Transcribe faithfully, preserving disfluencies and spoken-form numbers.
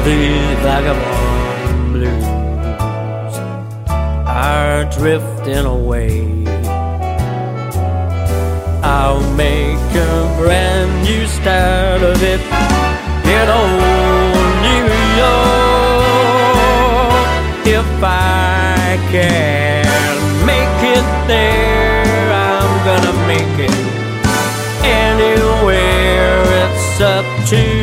These vagabond blues are drifting away. I'll make a brand new start of it in old New York. If I can make it there, I'm gonna make it anywhere. It's up to